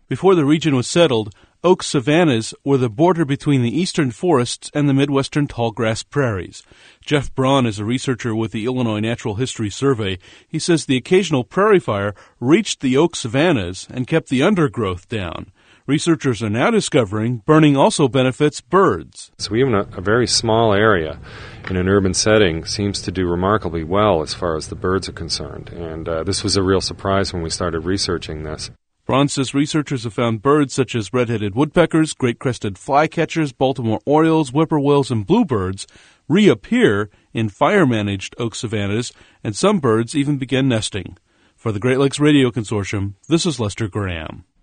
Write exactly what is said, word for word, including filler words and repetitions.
Before the region was settled, oak savannas were the border between the eastern forests and the midwestern tallgrass prairies. Jeff Braun is a researcher with the Illinois Natural History Survey. He says the occasional prairie fire reached the oak savannas and kept the undergrowth down. Researchers are now discovering burning also benefits birds. So even a, a very small area in an urban setting seems to do remarkably well as far as the birds are concerned. And uh, this was a real surprise when we started researching this. Braun says researchers have found birds such as red-headed woodpeckers, great-crested flycatchers, Baltimore orioles, whippoorwills, and bluebirds reappear in fire-managed oak savannas, and some birds even begin nesting. For the Great Lakes Radio Consortium, this is Lester Graham.